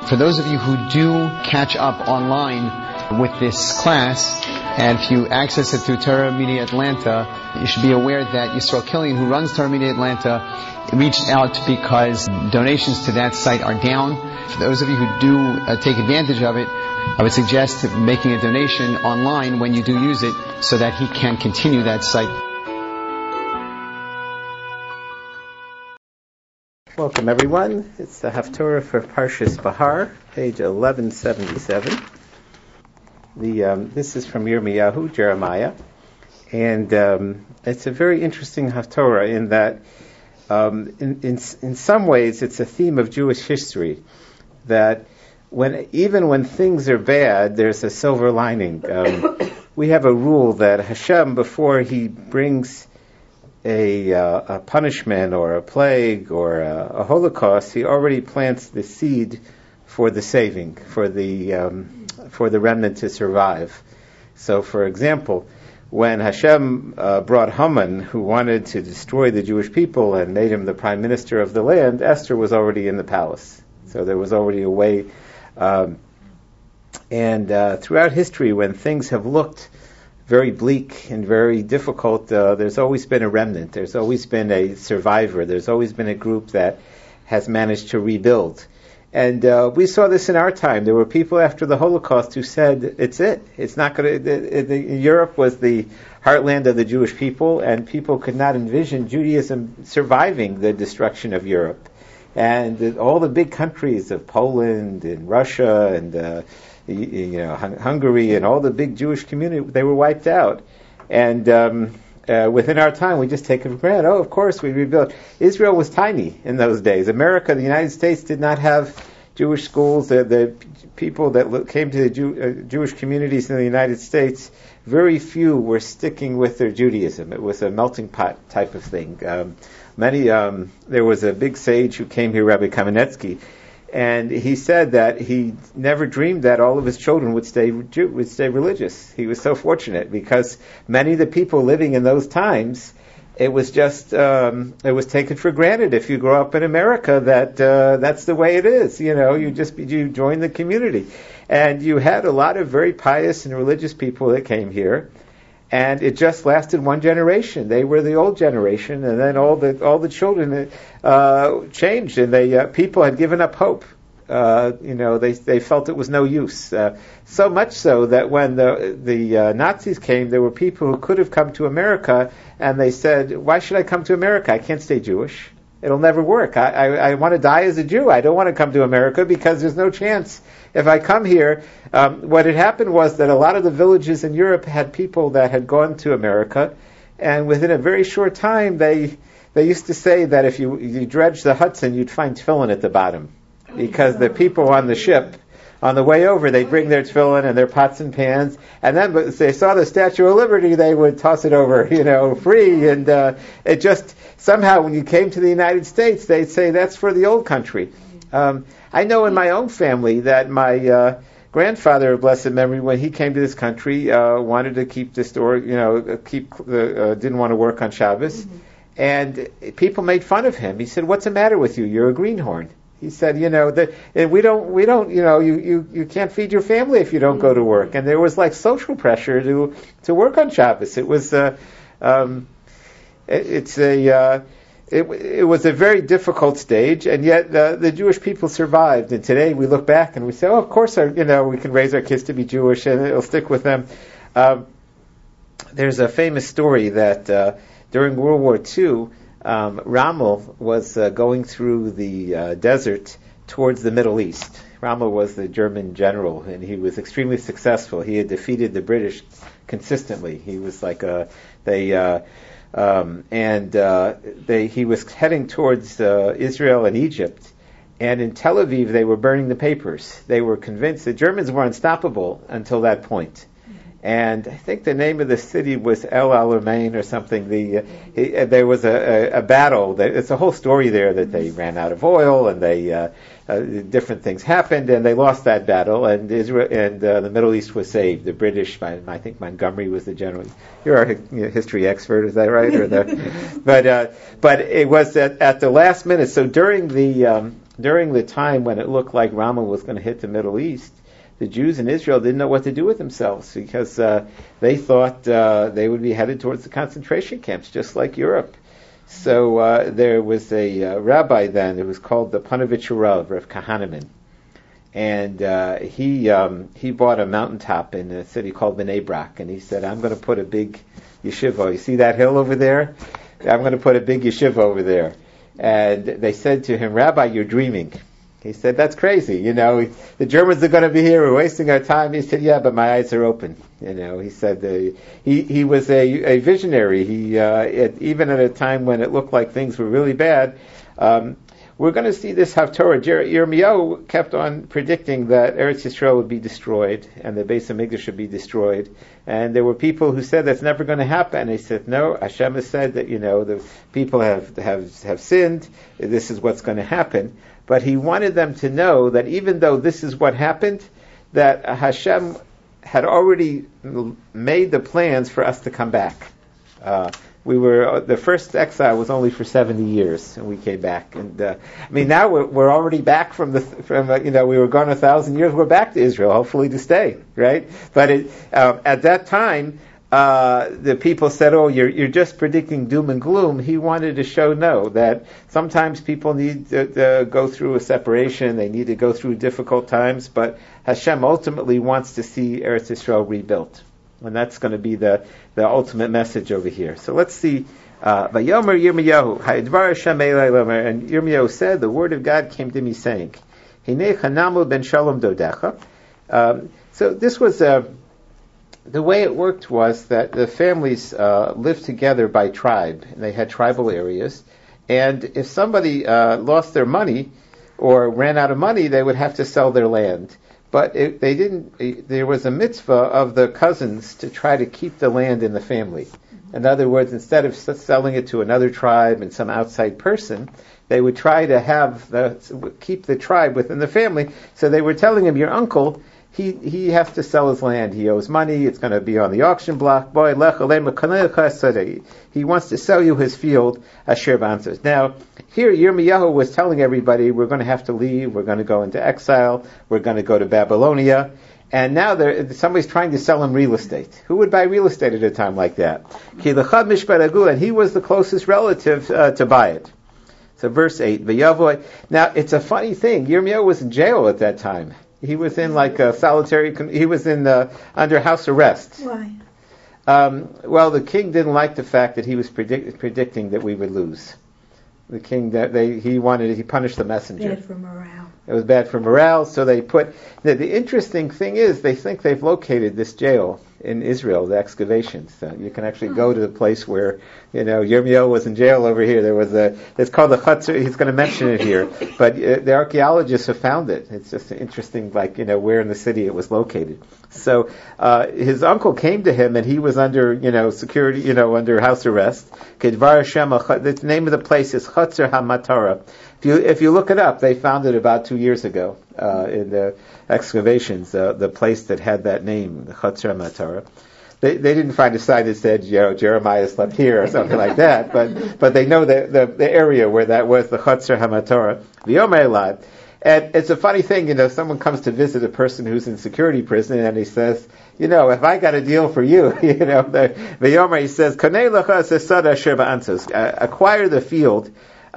For those of you who do catch up online with this class, and if you access it through Torah Media Atlanta, you should be aware that Yisrael Killian, who runs Torah Media Atlanta, reached out because donations to that site are down. For those of you who do take advantage of it, I would suggest making a donation online when you do use it so that he can continue that site. Welcome everyone. It's the Haftorah for Parshas Bahar, page 1177. This is from Yirmiyahu, Jeremiah, and it's a very interesting Haftorah in that in some ways it's a theme of Jewish history, that even when things are bad, there's a silver lining. We have a rule that Hashem, before He brings a punishment or a plague or a Holocaust, He already plants the seed for the saving, for the remnant to survive. So, for example, when Hashem brought Haman, who wanted to destroy the Jewish people, and made him the prime minister of the land, Esther was already in the palace. So there was already a way. And throughout history, when things have looked very bleak and very difficult, there's always been a remnant. There's always been a survivor. There's always been a group that has managed to rebuild. And we saw this in our time. There were people after the Holocaust who said, it's it. It's not going to... Europe was the heartland of the Jewish people, and people could not envision Judaism surviving the destruction of Europe. And all the big countries of Poland and Russia and Hungary and all the big Jewish community, they were wiped out. And within our time, we just take it for granted. Oh, of course, we rebuilt. Israel was tiny in those days. America, the United States, did not have Jewish schools. The people that came to the Jewish communities in the United States, very few were sticking with their Judaism. It was a melting pot type of thing. There was a big sage who came here, Rabbi Kamenetsky, and he said that he never dreamed that all of his children would stay religious. He was so fortunate because many of the people living in those times, it was just it was taken for granted. If you grow up in America, that's the way it is. You join the community, and you had a lot of very pious and religious people that came here. And it just lasted one generation. They were the old generation, and then all the children changed, and people had given up hope. They felt it was no use. So much so that when the Nazis came, there were people who could have come to America, and they said, "Why should I come to America? I can't stay Jewish. It'll never work. I want to die as a Jew. I don't want to come to America because there's no chance. If I come here," what had happened was that a lot of the villages in Europe had people that had gone to America, and within a very short time, they used to say that if you dredge the Hudson, you'd find tefillin at the bottom, because the people on the ship, on the way over, they'd bring their tefillin and their pots and pans, and then if they saw the Statue of Liberty, they would toss it over, free, and it just, somehow when you came to the United States, they'd say that's for the old country. I know in my own family that my grandfather of blessed memory, when he came to this country, wanted to keep the store, didn't want to work on Shabbos, and people made fun of him. He said, "What's the matter with you? You're a greenhorn." He said, we don't, you can't feed your family if you don't go to work. And there was like social pressure to work on Shabbos. It was, it was a very difficult stage, and yet the Jewish people survived. And today we look back and we say, "Oh, of course, we can raise our kids to be Jewish, and it'll stick with them." There's a famous story that during World War II, Rommel was going through the desert towards the Middle East. Rommel was the German general, and he was extremely successful. He had defeated the British consistently. He was like he was heading towards Israel and Egypt, and in Tel Aviv they were burning the papers. They were convinced the Germans were unstoppable until that point. And I think the name of the city was El Alamein or something. There was a battle. It's a whole story there that they ran out of oil, and different things happened, and they lost that battle. And Israel and the Middle East was saved. The British, I think Montgomery was the general. You're our history expert, is that right? But it was at the last minute. So during the during the time when it looked like Rama was going to hit the Middle East, the Jews in Israel didn't know what to do with themselves because they thought they would be headed towards the concentration camps, just like Europe. So there was a rabbi then, it was called the Panovich Rav Kahaneman. And he bought a mountaintop in a city called Bnei Brak, and he said, I'm going to put a big yeshiva. You see that hill over there? I'm going to put a big yeshiva over there. And they said to him, Rabbi, you're dreaming. He said, that's crazy. The Germans are going to be here. We're wasting our time. He said, yeah, but my eyes are open. He said he was a visionary. Even at a time when it looked like things were really bad, we're going to see this Haftorah. Yirmiyahu kept on predicting that Eretz Yisrael would be destroyed and the Beis HaMikdash would be destroyed. And there were people who said that's never going to happen. They said, no, Hashem has said that, the people have sinned. This is what's going to happen. But he wanted them to know that even though this is what happened, that Hashem had already made the plans for us to come back. The first exile was only for 70 years, and we came back. And now we're already back from we were gone 1,000 years. We're back to Israel, hopefully to stay, right? But at that time, the people said, "Oh, you're just predicting doom and gloom." He wanted to show that sometimes people need to go through a separation. They need to go through difficult times, but Hashem ultimately wants to see Eretz Yisrael rebuilt. And that's going to be the ultimate message over here. So let's see. Vayomer Yirmiyahu, Ha'idvar Hashem Elai Lomer, and Yirmiyahu said, the word of God came to me saying, Hinei Chanamu ben Shalom Dodecha. So this was, the way it worked was that the families lived together by tribe, and they had tribal areas. And if somebody lost their money or ran out of money, they would have to sell their land. But there was a mitzvah of the cousins to try to keep the land in the family. In other words, instead of selling it to another tribe and some outside person, they would try to keep the tribe within the family. So they were telling him, your uncle, he has to sell his land. He owes money. It's going to be on the auction block. He wants to sell you his field, Asher Banzos. Now, here Yirmiyahu was telling everybody, we're going to have to leave. We're going to go into exile. We're going to go to Babylonia. And now somebody's trying to sell him real estate. Who would buy real estate at a time like that? And he was the closest relative to buy it. So verse 8. Now, it's a funny thing. Yirmiyahu was in jail at that time. He was in he was under house arrest. Why? Well, the king didn't like the fact that he was predicting that we would lose. The king, he punished the messenger. Bad for morale. It was bad for morale, so they put... The interesting thing is, they think they've located this jail in Israel, the excavations. You can actually go to the place where, Yirmiyahu was in jail over here. It's called the Chutzner, he's going to mention it here, but the archaeologists have found it. It's just interesting, where in the city it was located. So, his uncle came to him, and he was under, security, under house arrest. The name of the place is Chutzner HaMatara. If you look it up, they found it about 2 years ago in the excavations, the place that had that name, the Chutzner HaMatara. They didn't find a sign that said, Jeremiah slept here or something like that, but they know the area where that was, the Chutzner HaMatara. V'yomer Elad. And it's a funny thing, someone comes to visit a person who's in security prison and he says, if I got a deal for you, the V'yomer, he says, Konei lecha sesad asher ba'antzos, acquire the field.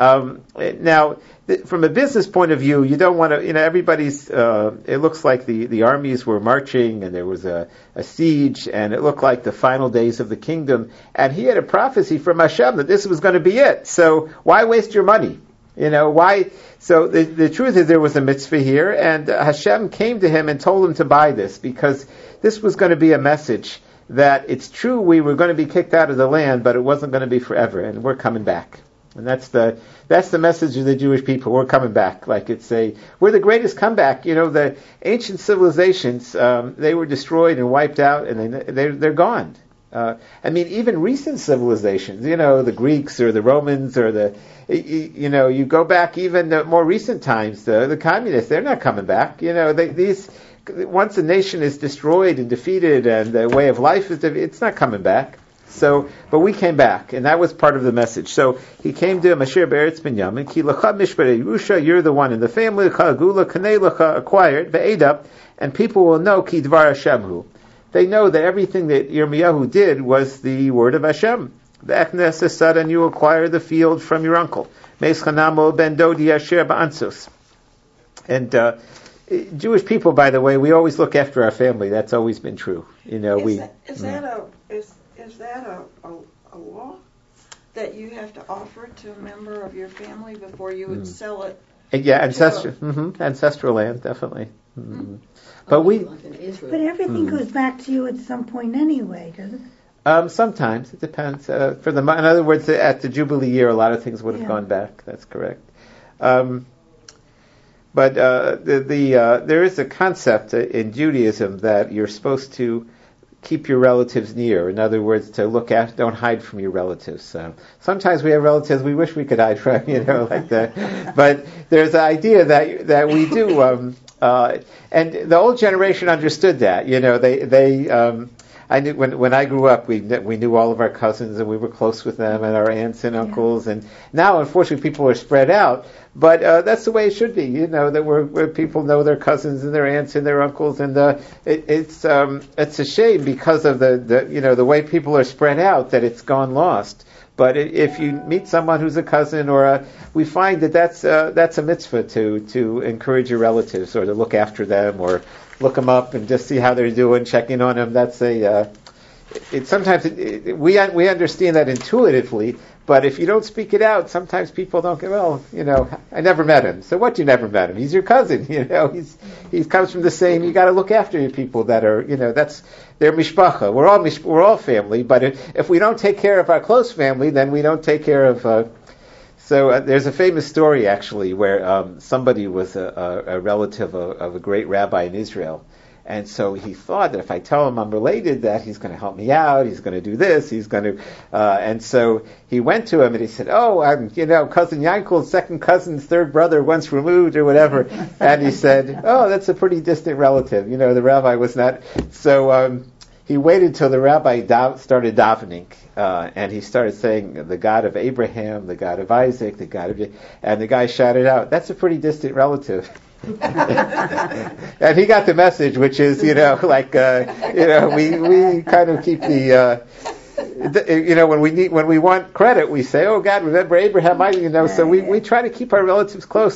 Now, from a business point of view, you don't want to, everybody's, it looks like the armies were marching and there was a siege and it looked like the final days of the kingdom. And he had a prophecy from Hashem that this was going to be it. So why waste your money? Why? So the truth is there was a mitzvah here and Hashem came to him and told him to buy this because this was going to be a message that it's true we were going to be kicked out of the land, but it wasn't going to be forever and we're coming back. And that's the message of the Jewish people. We're coming back. We're the greatest comeback. The ancient civilizations, they were destroyed and wiped out, and they're gone. Even recent civilizations, the Greeks or the Romans or you go back even more recent times, the communists, they're not coming back. Once a nation is destroyed and defeated and the way of life it's not coming back. So, but we came back, and that was part of the message. So he came to Mashir Be'eretz Binyamin, Ki Lacha Mishpare Yerusha, you're the one in the family, Lacha Gula, Kanei Lacha acquired, Ve'eda, and people will know Ki Dvar Hashem Hu. They know that everything that Yirmiyahu did was the word of Hashem. Ve'eknes Esad, and you acquire the field from your uncle. Meis Chanamo Ben Dodi Asher Ba'ansus. And Jewish people, by the way, we always look after our family. That's always been true. Is that a law that you have to offer to a member of your family before you would sell it? Yeah, ancestral land, definitely. Mm-hmm. But everything goes back to you at some point anyway, doesn't it? Sometimes it depends. In other words, at the Jubilee year, a lot of things would have gone back. That's correct. But there is a concept in Judaism that you're supposed to keep your relatives near. In other words, to look after, don't hide from your relatives. Sometimes we have relatives we wish we could hide from, like that. But there's the idea that we do, and the old generation understood that. I knew when I grew up, we knew all of our cousins and we were close with them and our aunts and uncles. And now, unfortunately, people are spread out. But that's the way it should be, that where people know their cousins and their aunts and their uncles, and it's a shame because of the way people are spread out that it's gone lost. But if you meet someone who's a cousin we find that's a mitzvah to encourage your relatives or to look after them or look them up and just see how they're doing, checking on them. That's we understand that intuitively. But if you don't speak it out, sometimes people don't go, I never met him. So what, you never met him? He's your cousin, he comes from the same, you gotta look after your people that are, that's their mishpacha. We're all family, but if we don't take care of our close family, then we don't take care of, So there's a famous story actually where somebody was a relative of a great rabbi in Israel. And so he thought that if I tell him I'm related, that he's going to help me out, he's going to do this, he's going to, and so he went to him and he said, I'm, cousin Yankel's second cousin's third brother once removed or whatever. And he said, that's a pretty distant relative. The rabbi was not. So he waited till the rabbi started davening, and he started saying, the God of Abraham, the God of Isaac, the God of, and the guy shouted out, that's a pretty distant relative. And he got the message, which is, we kind of keep when we want credit, we say, oh God, remember Abraham, so we try to keep our relatives close,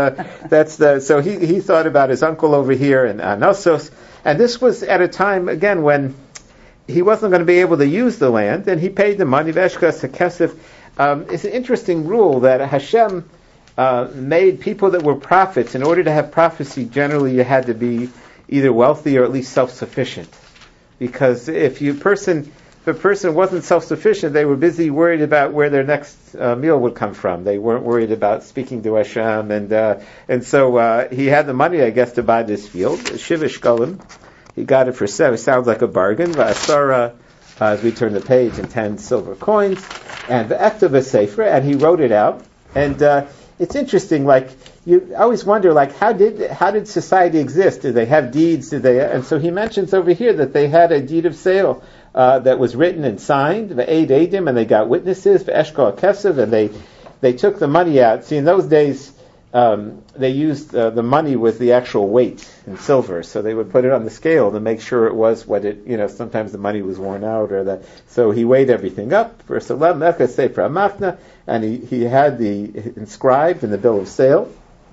so he thought about his uncle over here and Anosos, and this was at a time, again, when he wasn't going to be able to use the land, and he paid the money, Veshkas HaKesef. It's an interesting rule that Hashem made people that were prophets. In order to have prophecy, generally you had to be either wealthy or at least self-sufficient. Because if a person wasn't self-sufficient, they were busy worried about where their next meal would come from. They weren't worried about speaking to Hashem, and so he had the money, I guess, to buy this field, Shivish Golim. He got it for 7. It sounds like a bargain. V'asara, as we turn the page, and 10 silver coins, and v'ekta v'sefer, and he wrote it out. And it's interesting, you always wonder, how did society exist? Did they have deeds? And so he mentions over here that they had a deed of sale that was written and signed, v'eid edim, and they got witnesses, v'eshkol kesev, and they took the money out. See, in those days, they used the money with the actual weight in silver, so they would put it on the scale to make sure it was what it, sometimes the money was worn out or that. So he weighed everything up. Verse 11, and he had the inscribed in the bill of sale.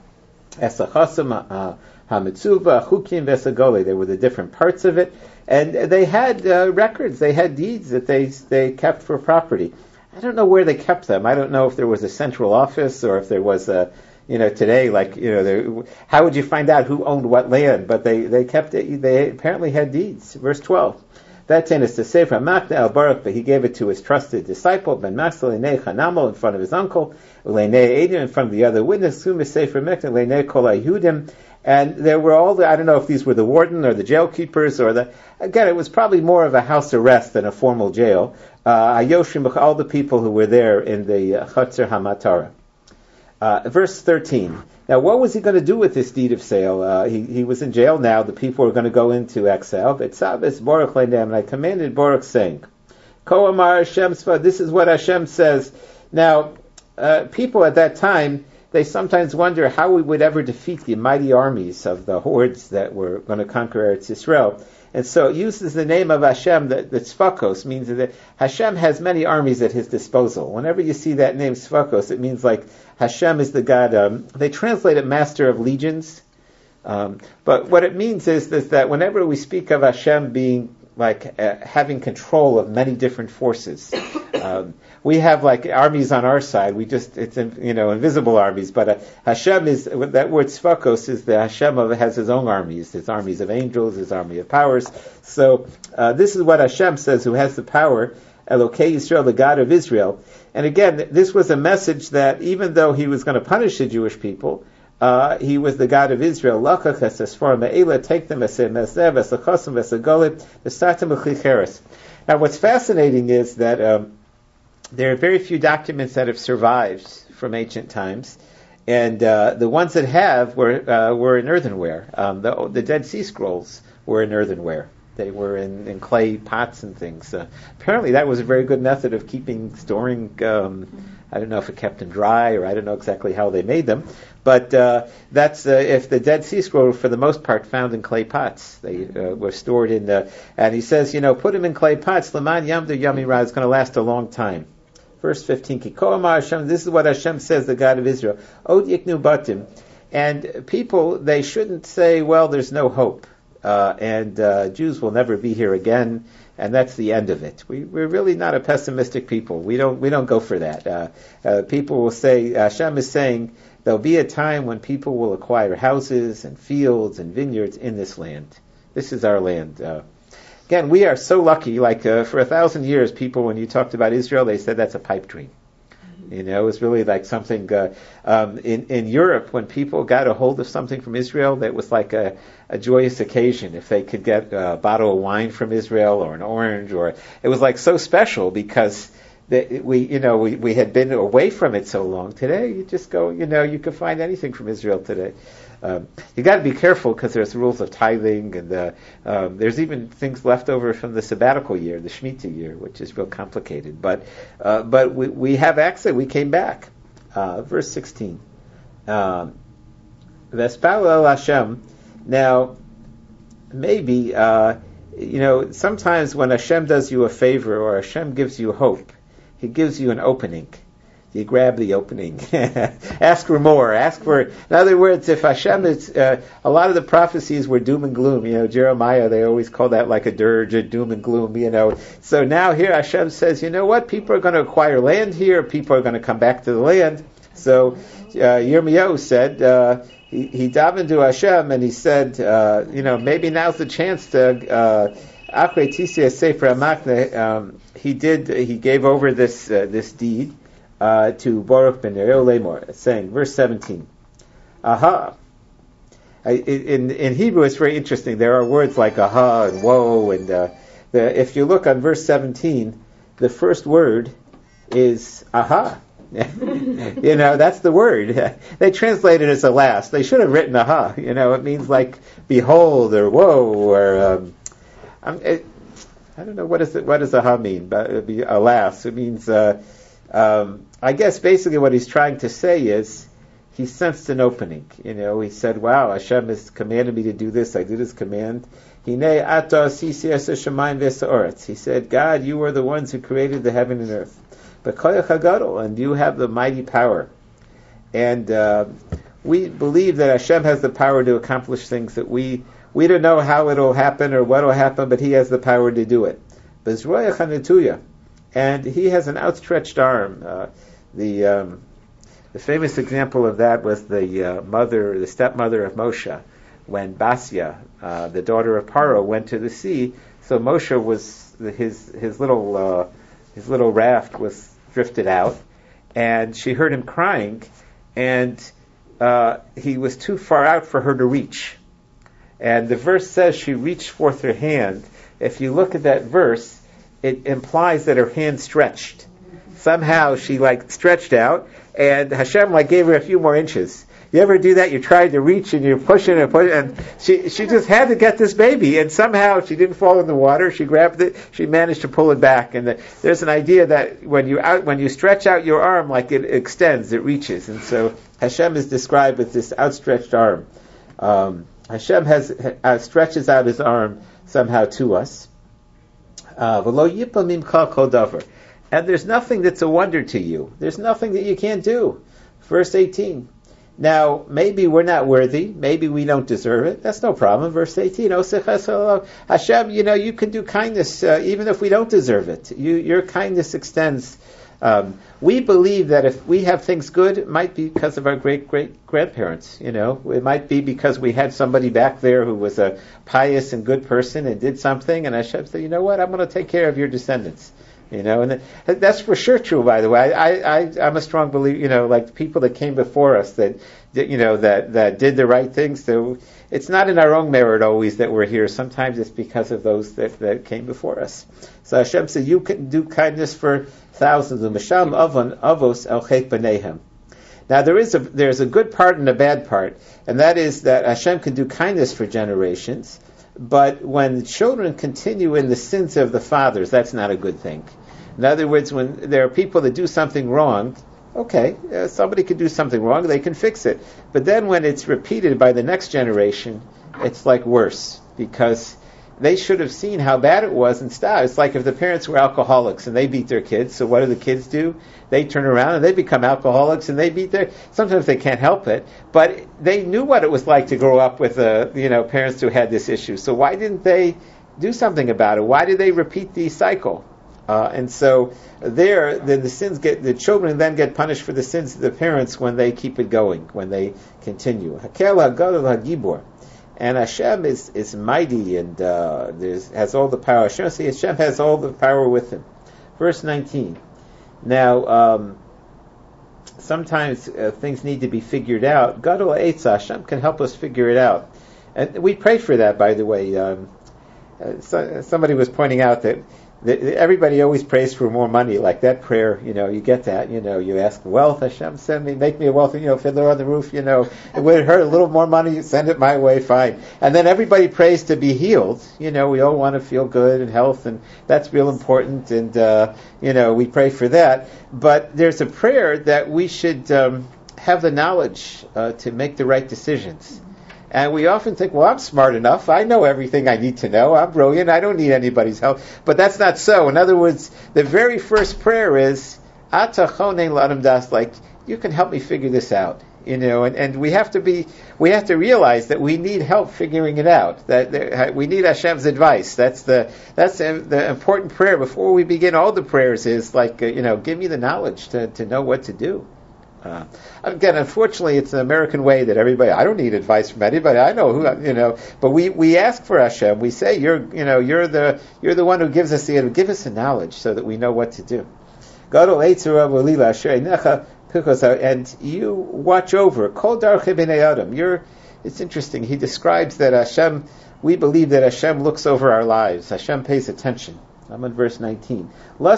Esachasam hamitzuva chukim vesagoli. They were the different parts of it, and they had records. They had deeds that they kept for property. I don't know where they kept them. I don't know if there was a central office or if there was a. Today, how would you find out who owned what land? But they kept it. They apparently had deeds. Verse 12. That is to say from Makna el Baruch, but he gave it to his trusted disciple, Ben Masel Leinei Chanamo, in front of his uncle, Leinei Edim, in front of the other witness, Sumis Sefer Mekna, Leinei Kol Yehudim. And there were I don't know if these were the warden or the jail keepers again, it was probably more of a house arrest than a formal jail. Ayoshim, all the people who were there in the Chatzer HaMatara. Verse 13. Now, what was he going to do with this deed of sale? He was in jail now. The people were going to go into exile. And I commanded Baruch, saying, Ko Amar Hashem Sfa. This is what Hashem says. Now, people at that time, they sometimes wonder how we would ever defeat the mighty armies of the hordes that were going to conquer Eretz Yisrael. And so it uses the name of Hashem, that Sfakos means that Hashem has many armies at his disposal. Whenever you see that name Sfakos, it means like Hashem is the God, they translate it master of legions. But what it means is that whenever we speak of Hashem being like having control of many different forces, we have like armies on our side. It's invisible armies. But Hashem is, that word Sfakos is the Hashem has his own armies. His armies of angels, his army of powers. So this is what Hashem says, who has the power, Elokei Yisrael, the God of Israel. And again, this was a message that even though he was going to punish the Jewish people, he was the God of Israel. Take them Now what's fascinating is that there are very few documents that have survived from ancient times, and the ones that have were in earthenware. The Dead Sea Scrolls were in earthenware. They were in clay pots and things. Apparently that was a very good method of storing. I don't know if it kept them dry, or I don't know exactly how they made them. But that's if the Dead Sea Scrolls, for the most part, found in clay pots. They were stored in and he says, put them in clay pots. Laman Yamdu Yamira is going to last a long time. Verse 15, Kiko Amar Hashem, this is what Hashem says, the God of Israel. Od Yiknu Batim. And people, they shouldn't say, well, there's no hope. And Jews will never be here again, and that's the end of it. We're really not a pessimistic people. We don't go for that. People will say, Hashem is saying, there'll be a time when people will acquire houses and fields and vineyards in this land. This is our land. Again, we are so lucky. Like for 1,000 years, people, when you talked about Israel, they said that's a pipe dream. It was really like something in Europe, when people got a hold of something from Israel, that was like a joyous occasion. If they could get a bottle of wine from Israel, or an orange, or it was like so special because we had been away from it so long. Today, you just go, you can find anything from Israel today. You got to be careful because there's rules of tithing, and there's even things left over from the sabbatical year, the Shemitah year, which is real complicated. But we have access. We came back. Verse 16. Vespal el Hashem. Now, maybe sometimes when Hashem does you a favor, or Hashem gives you hope, He gives you an opening. You grab the opening. Ask for more. In other words, if Hashem is, a lot of the prophecies were doom and gloom. Jeremiah, they always call that like a dirge, a doom and gloom, So now here Hashem says, you know what? People are going to acquire land here. People are going to come back to the land. So Yirmiyahu said, he davened to Hashem, and he said, maybe now's the chance to, Achrei Tisia Sefer HaMachne, he gave over this deed, to Baruch ben Neriah Lemor, saying, verse 17, aha. In Hebrew, it's very interesting. There are words like aha and woe, and if you look on verse 17, the first word is aha. That's the word. They translate it as alas. They should have written aha. It means like behold, or woe, or I don't know, what does aha mean? But it'd be alas. It means I guess basically what he's trying to say is he sensed an opening. He said, wow, Hashem has commanded me to do this. I did his command. He said, God, you are the ones who created the heaven and earth. And you have the mighty power. And we believe that Hashem has the power to accomplish things that we don't know how it'll happen or what will happen, but he has the power to do it. And he has an outstretched arm. The famous example of that was the stepmother of Moshe, when Basya, the daughter of Paro, went to the sea. So Moshe was his little raft was drifted out, and she heard him crying, and he was too far out for her to reach. And the verse says she reached forth her hand. If you look at that verse, it implies that her hand stretched. Somehow she stretched out, and Hashem gave her a few more inches. You ever do that? You try to reach and you're pushing and she just had to get this baby, and somehow she didn't fall in the water. She grabbed it. She managed to pull it back. And there's an idea that when you stretch out your arm, like it extends, it reaches. And so Hashem is described with this outstretched arm. Hashem stretches out His arm somehow to us. And there's nothing that's a wonder to you. There's nothing that you can't do. Verse 18. Now, maybe we're not worthy. Maybe we don't deserve it. That's no problem. Verse 18. Hashem, you can do kindness even if we don't deserve it. Your kindness extends. We believe that if we have things good, it might be because of our great-great-grandparents. It might be because we had somebody back there who was a pious and good person and did something, and Hashem said, you know what, I'm going to take care of your descendants. And that's for sure true, by the way. I'm a strong believer, like people that came before us that did the right things. So it's not in our own merit always that we're here. Sometimes it's because of those that came before us. So Hashem said, you can do kindness for thousands. Now there's a good part and a bad part, and that is that Hashem can do kindness for generations, but when children continue in the sins of the fathers, that's not a good thing. In other words, when there are people that do something wrong, okay, somebody could do something wrong, they can fix it. But then when it's repeated by the next generation, it's like worse, because they should have seen how bad it was and stopped. It's like if the parents were alcoholics and they beat their kids, so what do the kids do? They turn around and they become alcoholics and they beat sometimes they can't help it, but they knew what it was like to grow up with parents who had this issue. So why didn't they do something about it? Why did they repeat the cycle? And so the children then get punished for the sins of the parents when they keep it going, when they continue. Hakel HaGadol HaGibor. And Hashem is mighty and has all the power. Hashem has all the power with Him. Verse 19. Now, sometimes things need to be figured out. Gadol Ha'etzah, Hashem can help us figure it out. And we pray for that, by the way. Somebody was pointing out that everybody always prays for more money, like that prayer, you get that, you ask wealth, Hashem, send me, make me a wealthy, fiddler on the roof, it would hurt a little more money, you send it my way, fine. And then everybody prays to be healed, we all want to feel good and health, and that's real important, and, we pray for that. But there's a prayer that we should have the knowledge to make the right decisions. And we often think, well, I'm smart enough. I know everything I need to know. I'm brilliant. I don't need anybody's help. But that's not so. In other words, the very first prayer is, Ata chonei l'adam das, like, you can help me figure this out. And we have to realize that we need help figuring it out. That we need Hashem's advice. That's the important prayer before we begin. All the prayers is like, give me the knowledge to know what to do. Again, unfortunately, it's an American way that I don't need advice from anybody. I know who, but we ask for Hashem. We say, you're the one who gives us give us the knowledge so that we know what to do. And you watch over. It's interesting. He describes that Hashem, we believe that Hashem looks over our lives. Hashem pays attention. I'm in verse 19.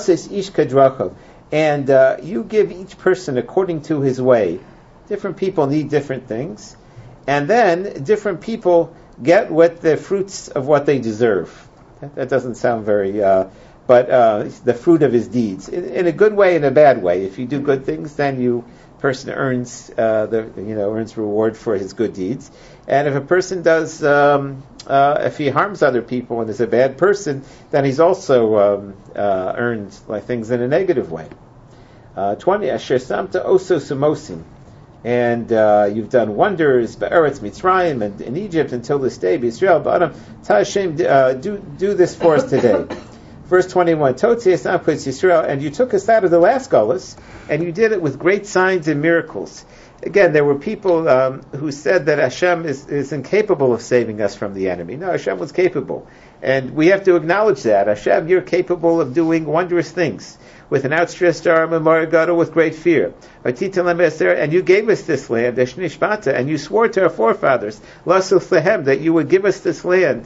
And you give each person according to his way. Different people need different things. And then different people get what the fruits of what they deserve. That doesn't sound very... but the fruit of his deeds. In a good way and a bad way. If you do good things, then person earns earns reward for his good deeds. And if a person does... if he harms other people and is a bad person, then he's also earned things in a negative way. 20. Asher samta oso sumosim, and you've done wonders be'eretz Mitzrayim and in Egypt until this day. B'Yisrael ba'adam ta Hashem, do this for us today. Verse 21. Totzi esam putz Yisrael, and you took us out of the last galus, and you did it with great signs and miracles. Again, there were people who said that Hashem is incapable of saving us from the enemy. No, Hashem was capable. And we have to acknowledge that. Hashem, you're capable of doing wondrous things with an outstretched arm and Maragado with great fear. And you gave us this land, and you swore to our forefathers, that you would give us this land,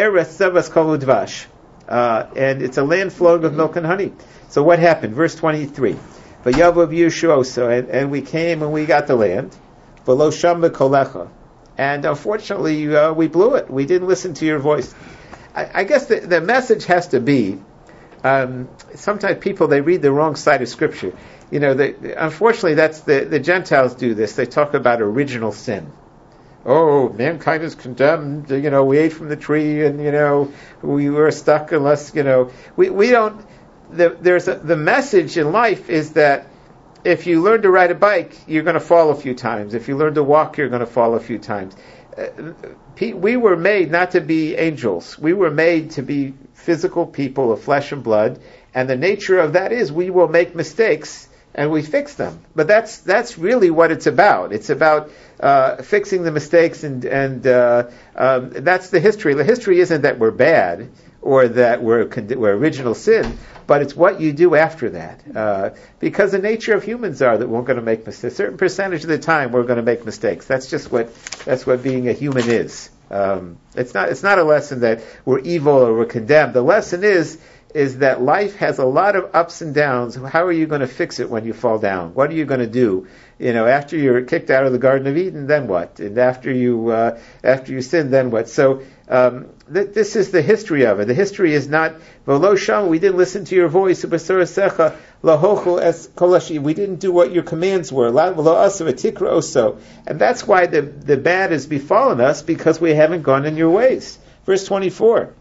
and it's a land flowing with milk and honey. So what happened? Verse 23. And we came and we got the land. v'lo shama kolecha. And unfortunately, we blew it. We didn't listen to your voice. I guess the message has to be, sometimes people, they read the wrong side of Scripture. Unfortunately, that's the Gentiles do this. They talk about original sin. Oh, mankind is condemned. We ate from the tree, and we were stuck unless we don't. The message in life is that if you learn to ride a bike, you're going to fall a few times. If you learn to walk, you're going to fall a few times. We were made not to be angels. We were made to be physical people of flesh and blood, and the nature of that is we will make mistakes and we fix them. But that's really what it's about. It's about fixing the mistakes, and that's the history. The history isn't that we're bad or that we're original sin, but it's what you do after that. Because the nature of humans are that we're going to make mistakes. A certain percentage of the time we're going to make mistakes. That's what being a human is. It's not a lesson that we're evil or we're condemned. The lesson is that life has a lot of ups and downs. How are you going to fix it when you fall down? What are you going to do? After you're kicked out of the Garden of Eden, then what? And after you sin, then what? So this is the history of it. The history is not v'lo shama. We didn't listen to your voice. We didn't do what your commands were. And that's why the bad has befallen us, because we haven't gone in your ways. Verse 24.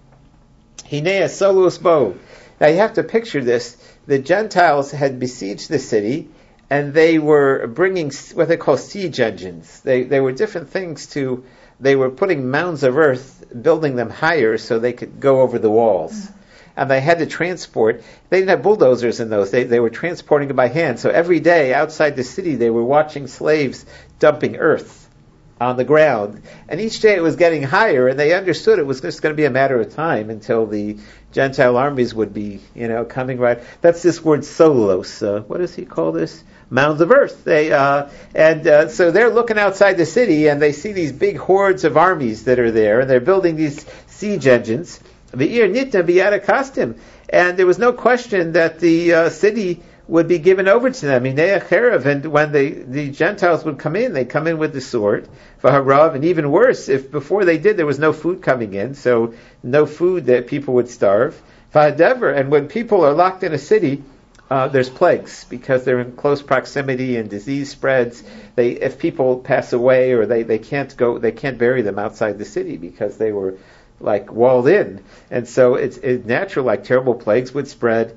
Now you have to picture this. The Gentiles had besieged the city, and they were bringing what they call siege engines. They were different things they were putting mounds of earth, building them higher so they could go over the walls. And they had to transport. They didn't have bulldozers in those. They were transporting it by hand. So every day outside the city they were watching slaves dumping earth on the ground. And each day it was getting higher, and they understood it was just going to be a matter of time until the Gentile armies would be, coming right. That's this word solos. What does he call this? Mounds of earth. So they're looking outside the city, and they see these big hordes of armies that are there, and they're building these siege engines. The ir nitna biyad kastim, and there was no question that the city would be given over to them. And when the Gentiles would come in, they come in with the sword, v'harav, and even worse, if before they did, there was no food coming in, so no food, that people would starve. V'hadever, and when people are locked in a city, there's plagues, because they're in close proximity and disease spreads. If people pass away, or they can't bury them outside the city because they were walled in. And so it's natural, terrible plagues would spread.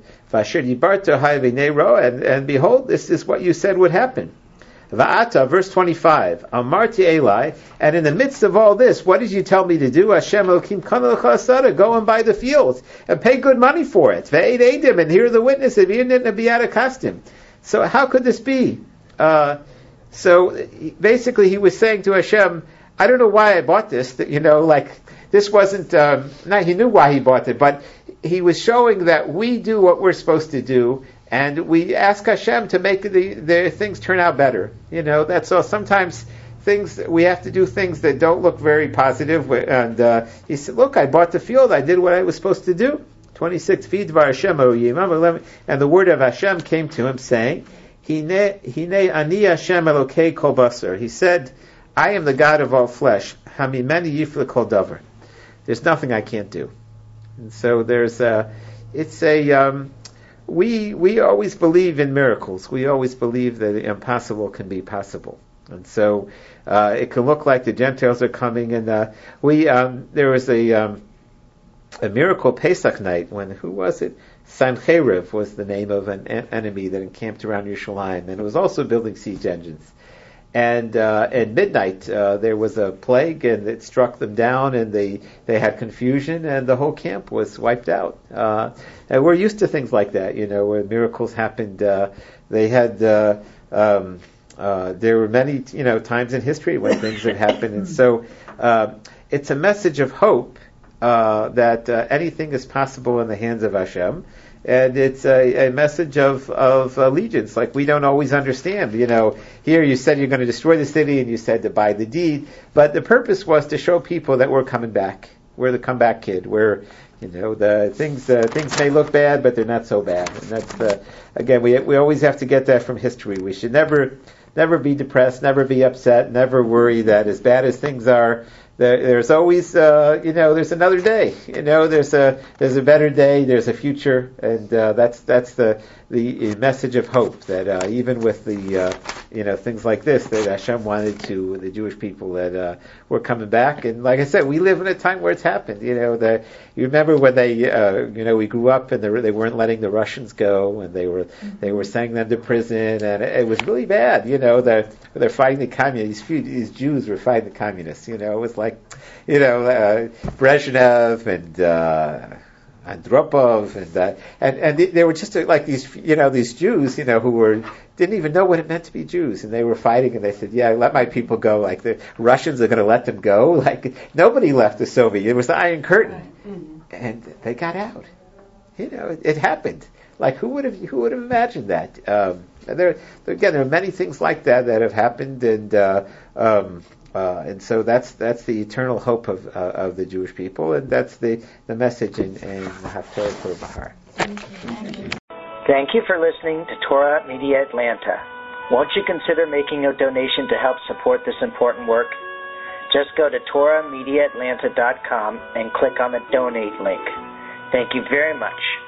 And behold, this is what you said would happen. Va'ata, verse 25, Amarti Eli, and in the midst of all this, what did you tell me to do? Hashem Elokim kana lecha asara, go and buy the fields, and pay good money for it. Ve'ed edim, and here are the witnesses, so how could this be? So basically he was saying to Hashem, I don't know why I bought this, this wasn't, he knew why he bought it, but he was showing that we do what we're supposed to do, and we ask Hashem to make the things turn out better. That's all. Sometimes we have to do things that don't look very positive, and he said, look, I bought the field, I did what I was supposed to do. 26, Vidvar Hashem, and the word of Hashem came to him, saying, Hine ani Hashem Elokei kol basar. He said, I am the God of all flesh. Hamimeni yifle kol davar. There's nothing I can't do. And so we always believe in miracles. We always believe that the impossible can be possible. And so it can look like the Gentiles are coming. And there was a miracle Pesach night when, who was it? Sancheriv was the name of an enemy that encamped around Yerushalayim, and it was also building siege engines. And at midnight there was a plague, and it struck them down, and they had confusion, and the whole camp was wiped out. And we're used to things like that, where miracles happened. They had there were many times in history when things had happened, and so it's a message of hope that anything is possible in the hands of Hashem. And it's a message of allegiance. We don't always understand. Here you said you're going to destroy the city, and you said to buy the deed. But the purpose was to show people that we're coming back. We're the comeback kid. We're, the things may look bad, but they're not so bad. And that's again, we always have to get that from history. We should never never be depressed, never be upset, never worry that as bad as things are, there's always, there's another day. There's a better day. There's a future, and that's the message of hope. That even with the things like this, that Hashem wanted to the Jewish people that were coming back. And like I said, we live in a time where it's happened. You remember when they, we grew up and they weren't letting the Russians go, and they were sending them to prison, and it was really bad. They're fighting the communists. These Jews were fighting the communists. It was like, Brezhnev and Andropov and they were just like these Jews who didn't even know what it meant to be Jews, and they were fighting, and they said, yeah, let my people go, like the Russians are going to let them go. Like nobody left the Soviet. It was the Iron Curtain, and they got out. It happened. Like who would have imagined that? There are many things like that have happened, and so that's the eternal hope of the Jewish people, and that's the message in Haftarah for Bahar. Thank you for listening to Torah Media Atlanta. Won't you consider making a donation to help support this important work? Just go to TorahMediaAtlanta.com and click on the donate link. Thank you very much.